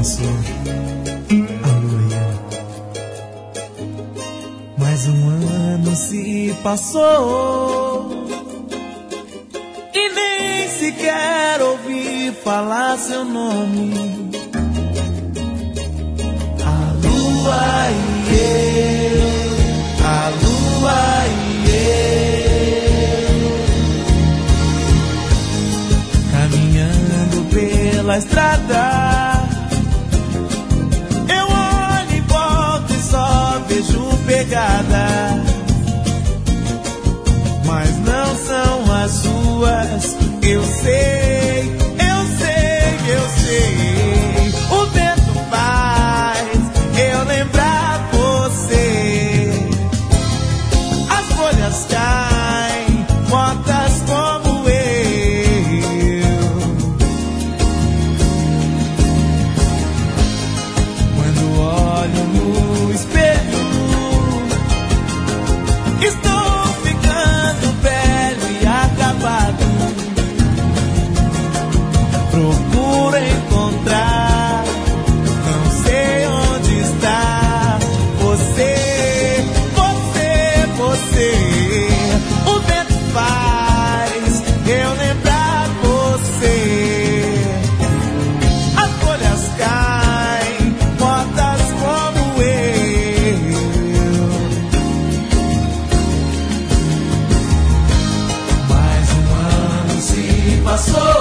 passou, a lua e eu. Mais um ano se passou e nem sequer ouvi falar seu nome. A lua e eu, a lua e eu, caminhando pela estrada. Eu olho em volta e só vejo pegada, mas não são as suas. Eu sei, eu sei, eu sei. O vento faz eu lembrar você. As folhas caem, mortas como eu. Quando olho no espelho, estou ficando velho e acabado. Procuro encontrar, não sei onde está você, você, você. O vento faz eu lembrar você. As folhas caem, mortas como eu. Mais um ano se passou